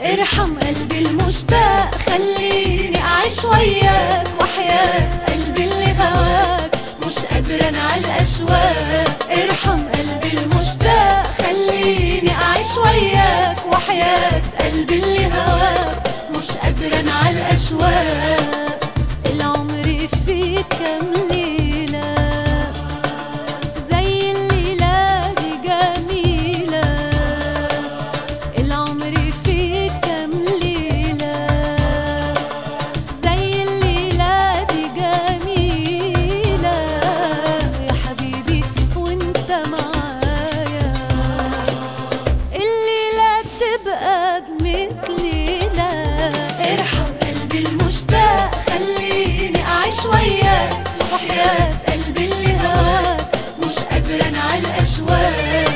ارحم قلبي المشتاق، خليني أعيش وياك، وحياة قلبي اللي هواك مش قادرة أنا عالأشواق. ارحم قلبي المشتاق، خليني أعيش وياك، وحياة قلبي اللي هواك مش قادرة أنا عالأشواق. العمر فيك كام ليلة زي الليلة دي جميلة، العمر فيك كام ليلة زي الليلة دي جميلة. يا حبيبي وانت معايا الليلة تبقى بمثل ليلة. ارحم قلبي المشتاق، خليني أعيش وياك، وحياة قلبي اللي هواك مش قادرة أنا عالأشواق.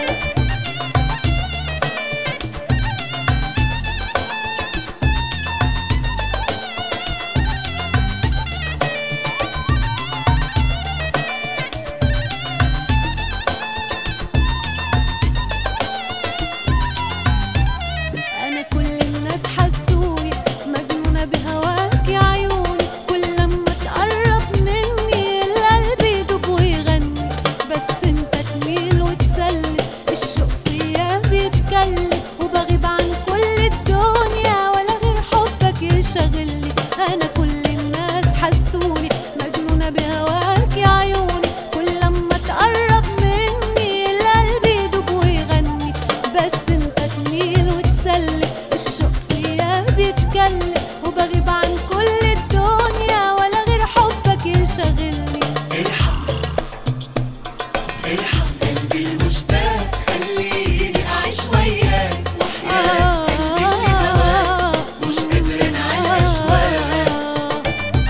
أنا كل الناس حسوني مجنونة بهواك يا عيوني، كل لما تقرب مني القلب يدوب ويغني، بس انت تميل وتسلي الشوق فيا بيتكلم، وبغيب عن كل الدنيا ولا غير حبك يشغلني. أنا كل الناس حسوني مجنونة بهواك يا عيوني، كل لما تقرب مني القلب يدوب ويغني، بس انت تميل وتسلي الشوق فيا بيتكلم، وبغيب عن كل الدنيا ولا غير حبك يشغلني. ارحم قلبي المشتاق، خليني أعيش وياك، وحياة قلبي اللي هواك مش قادرة أنا عالأشواق.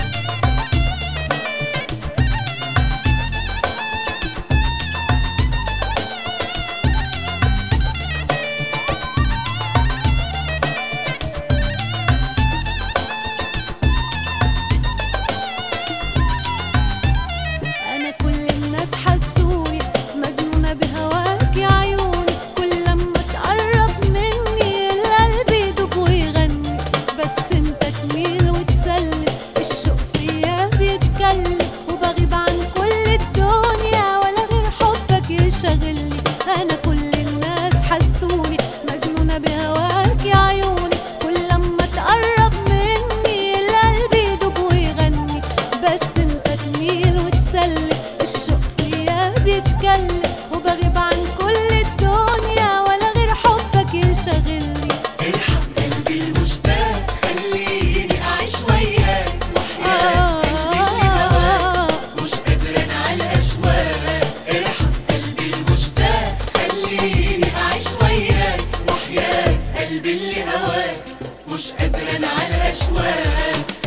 أنا كل الناس حسوني مجنونة بهواك يا عيوني، كل لما تقرب مني القلب يدوب ويغني، بس انت تميل وتسلي الشوق فيا بيتكلم، وبغيب عن كل الدنيا ولا غير حبك يشغلني. أنا كل الناس حسوني مجنونة بهواك يا عيوني، كل لما تقرب مني القلب يدوب ويغني، بس انت تميل وتسلي الشوق فيا بيتكلم، وبغيب عن كل الدنيا ولا غير حبك يشغلني. ارحم قلبي المشتاق، خليني أعيش وياك، وحياة قلبي اللي هواك مش قادرة أنا عالأشواق. ارحم قلبي المشتاق، خليني أعيش وياك، وحياة قلبي اللي هواك مش قادرة أنا عالأشواق.